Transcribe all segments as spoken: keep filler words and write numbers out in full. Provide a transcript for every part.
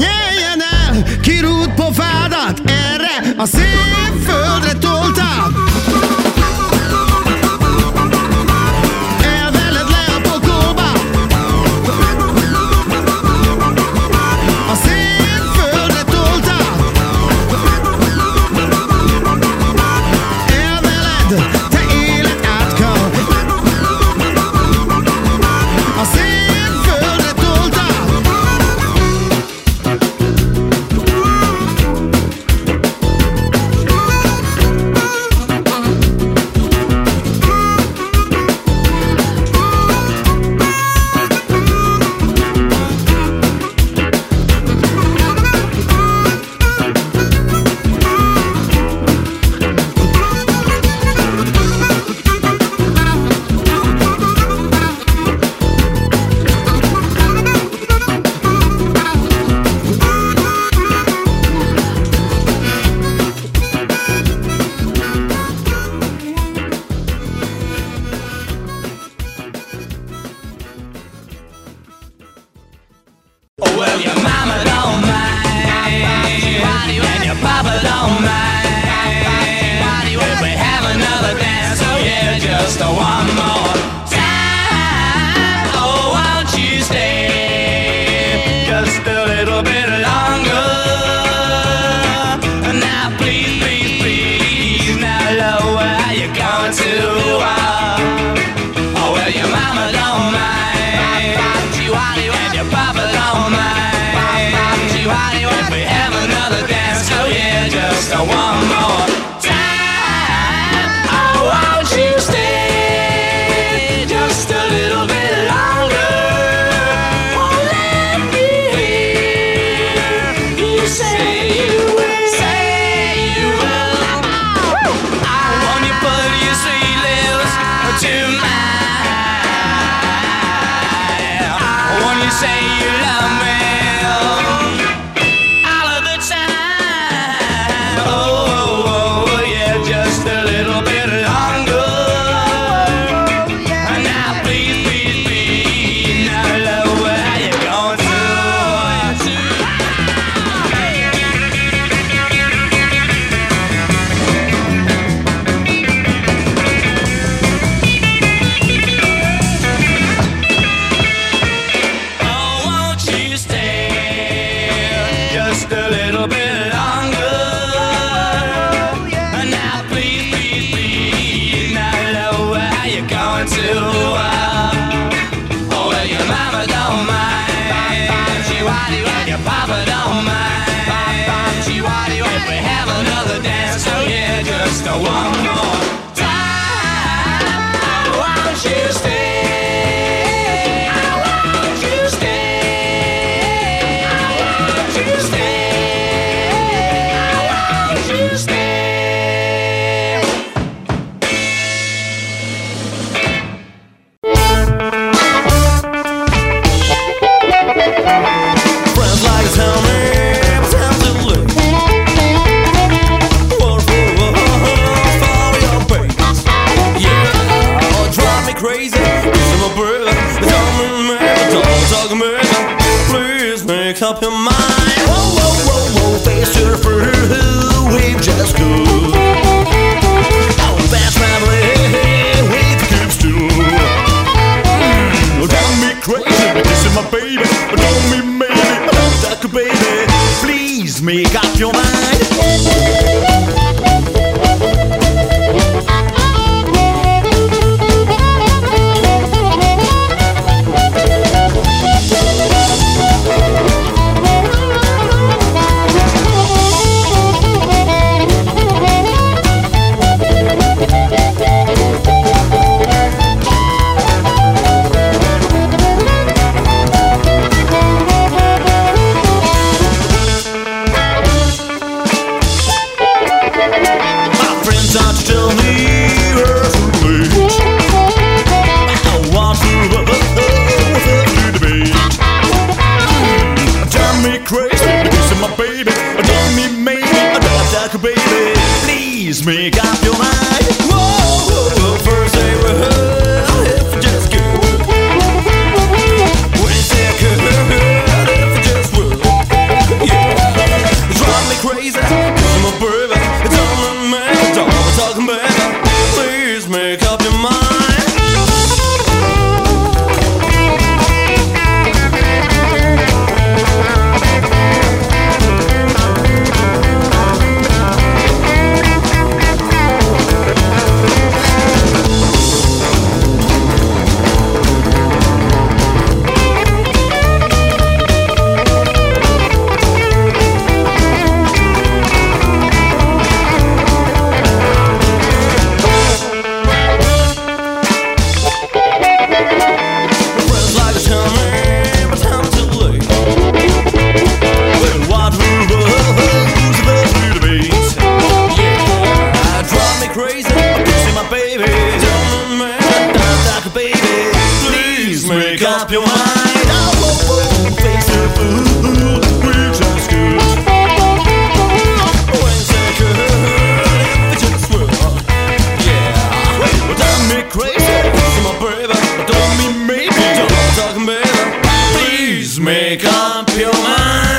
Nyeljen el, kirút pofádat, erre a szép földre toltad. Elveled le a pokolba, a szép földre toltad. Elveled, te élet átkal, a szép földre toltad. crazy. Cause my baby, it's all in me. Don't be talking, baby. Please make up your mind. Make up your mind. Oh, oh, oh. Face the food, we just good. When it's good, if it just will. Yeah. Well, don't me crazy, so my baby. But don't me maybe, don't I'm talking, baby. Please make up your mind.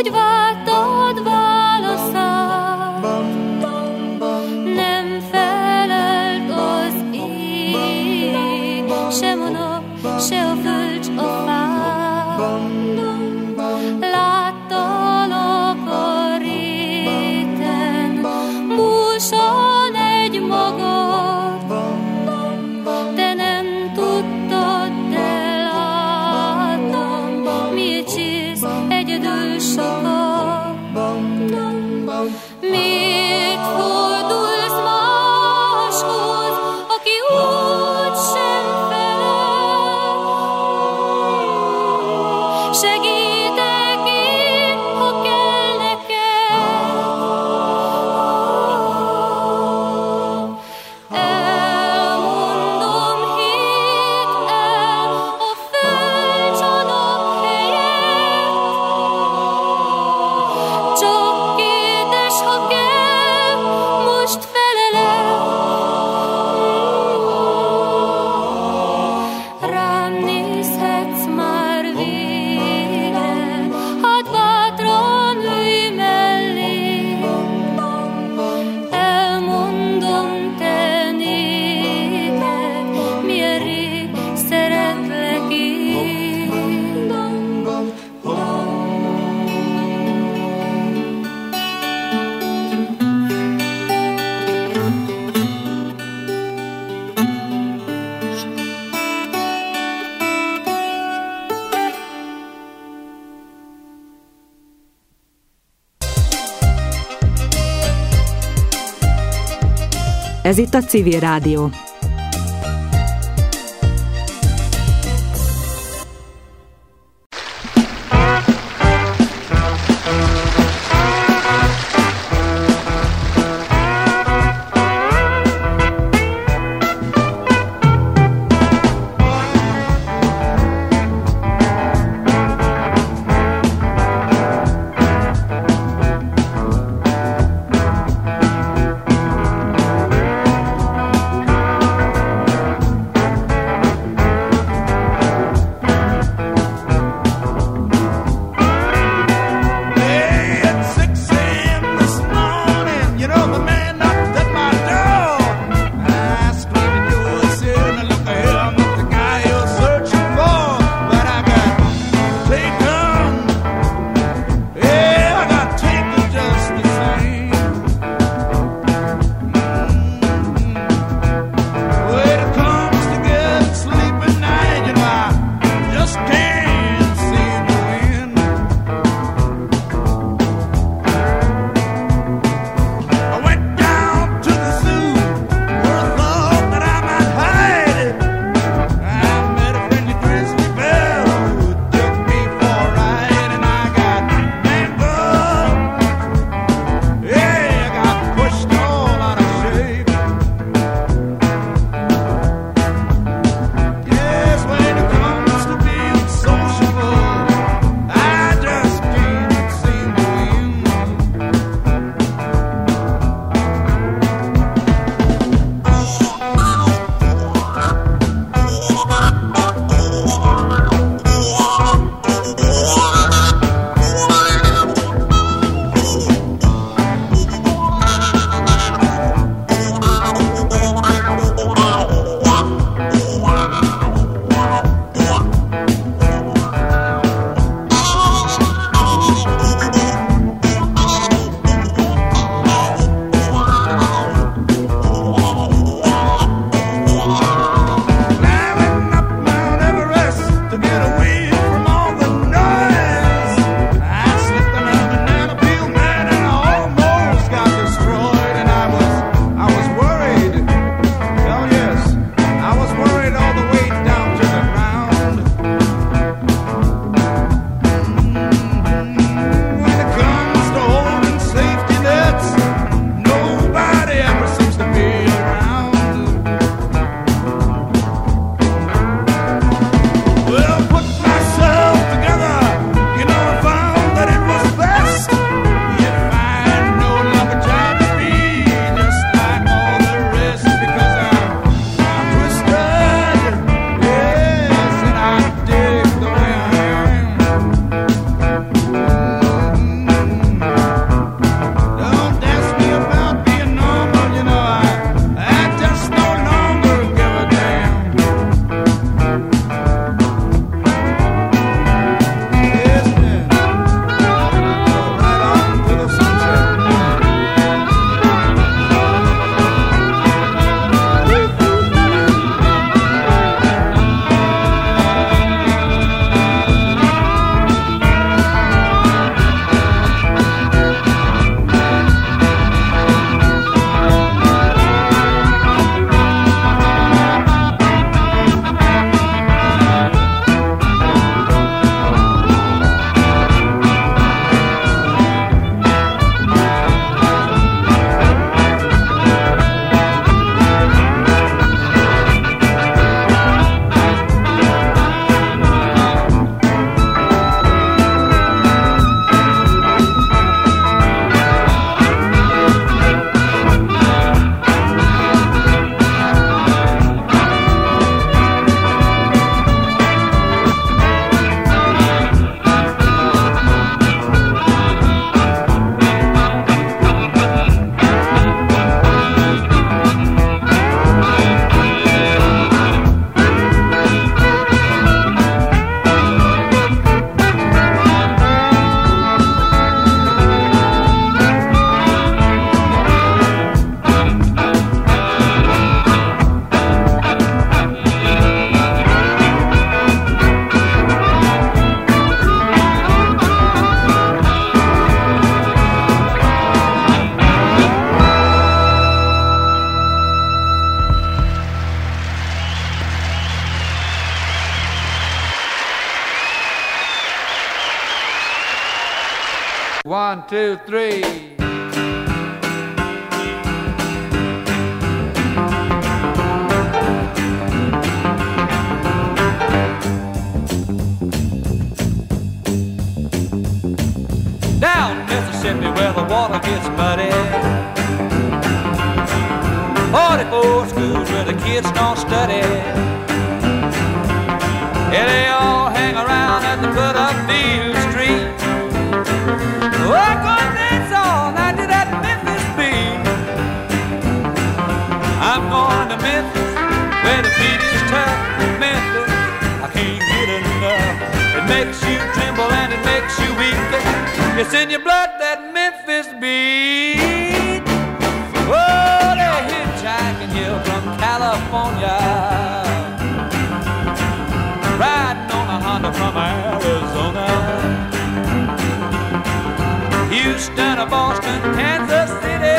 úgy vártad válaszát, nem felelt az ég, sem a nap, se a föld, a fát. Láttalak a réten, búsan egy magad, de nem tudtad, de láttam, miért sírsz egyedül sokat. Miért fordulsz máshoz, aki úgy sem felel? Segítek én, ha kell neked. Elmondom, hidd el, a föld s a nap helyett. Csak kérdés, ha kell, most felelek. Rám nézhetsz már végre, hát bátran ülj mellé. Elmondom te néked, milyen rég szeretlek én. Ez itt a Civil Rádió. Elmondom, One, two, three. Down Mississippi where the water gets muddy, forty-four schools where the kids don't study. Yeah, they all hang around at the foot of Field Street. Oh, going dance all night to that Memphis beat. I'm going to Memphis where the beat is tough. Memphis, I can't get enough. It makes you tremble and it makes you weak. It's in your blood, that Memphis beat. Oh, they're hitchhiking here from California, riding on a Honda from Arizona. Houston or Boston, Kansas City,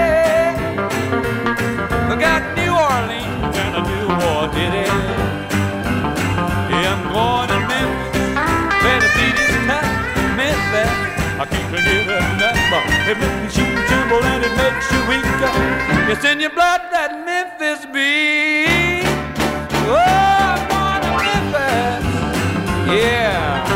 we got New Orleans and a New War Ditty. Yeah, I'm going to Memphis where the beat is tough. Memphis, I can't forget enough. It makes you tremble and it makes you weak. It's in your blood, that Memphis beat. Oh, I'm going to Memphis. Yeah.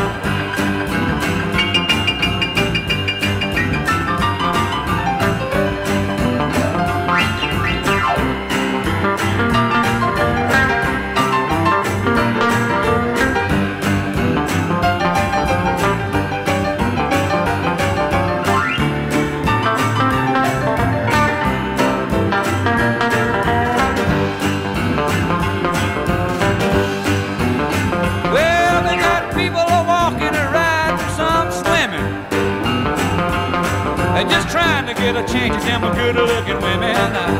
Trying to get a change of them good-looking women.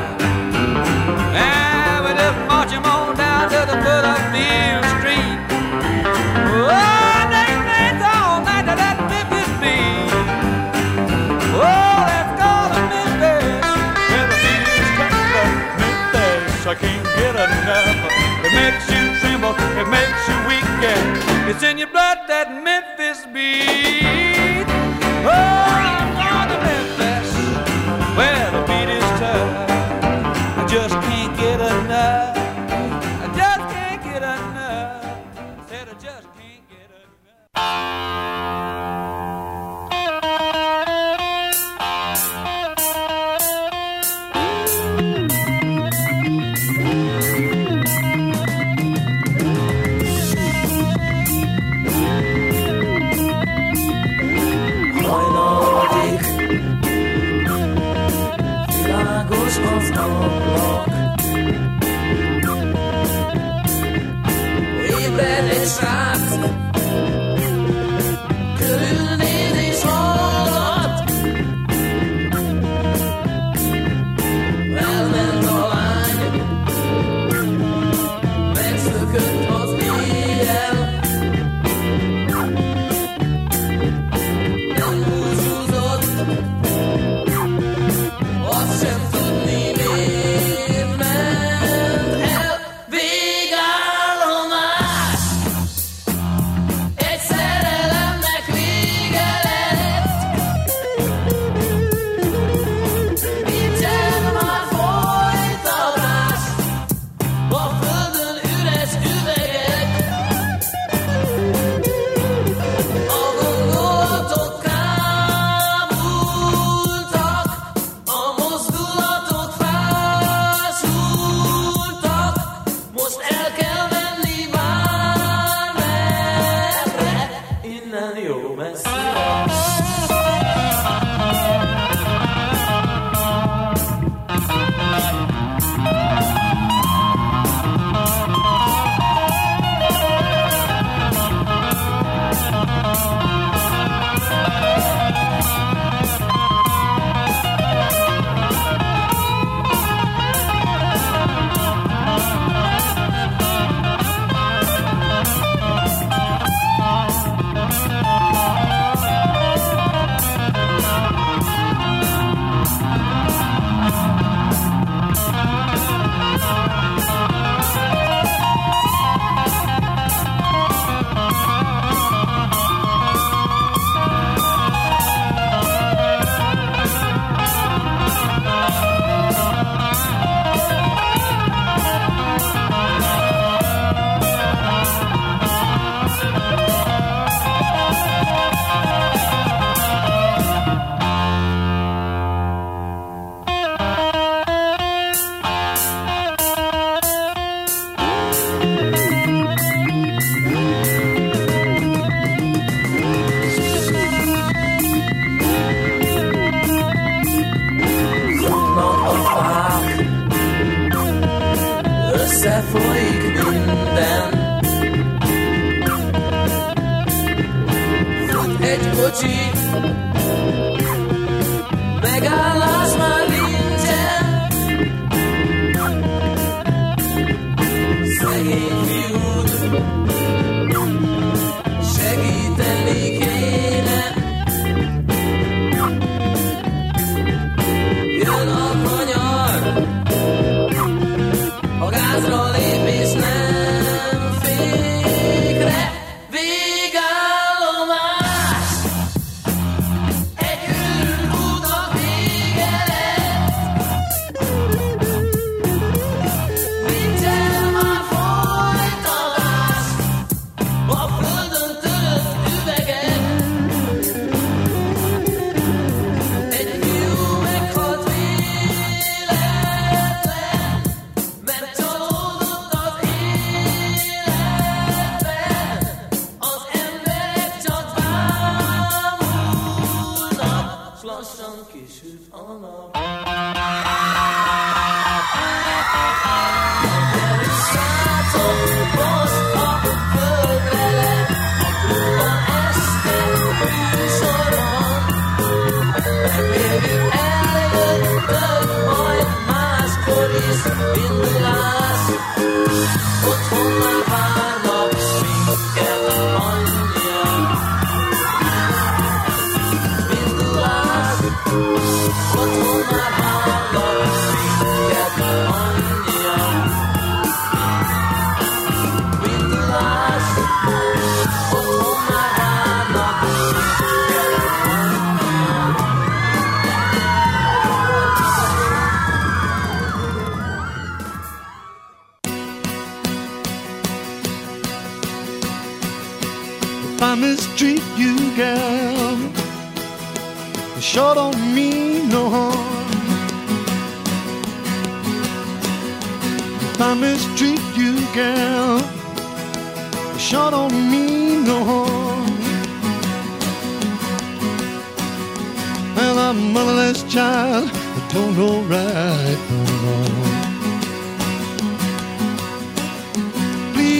Now we just march them on down to the foot of Field Street. Oh, they dance all night to that Memphis beat. Oh, let's go to Memphis where the beat is tough. Memphis, I can't get enough. It makes you tremble, it makes you weak. It's in your blood, that Memphis beat. Oh, where the beat is tough. I just can't get enough. I just can't get enough. I said I just can't get az ablak. Ébred egy srác, körülnéz és hallgat. Elment a lány, megszökött az éjjel. Nem búcsúzott, azt sem tudni miért ment el. Végállomás, egy szerelemnek vége lett. Nincsen már folytatás, a földön üres üvegek. A gondolatok kábultak, a mozdulatok fásultak. Most el kell menni bármerre, innen jó messzire. egy kocsi, megállás már nincsen. Szegény fiút segíteni kéne. Jön a kanyar, a gázra lépés nem fékre. Végállomás, egy őrült útnak vége lett. Nincsen már folytatás a földön törött üvegek. Egy fiú meghalt véletlen, mert csalódott az életben. Az emberek csak bámulnak, s lassan kisüt a nap. Srácok, most a földre le, a klubban este műsorban. Reméljük eljöttök, majd máskor is indulás. Otthon már várnak minket annyian. Indulás, otthon már várnak minket annyian. Indulás, otthon már várnak minket annyian. If I mistreat you, girl, you sure don't mean no harm. If I mistreat you, girl, you sure don't mean no harm. Well, I'm a motherless child, I don't know right from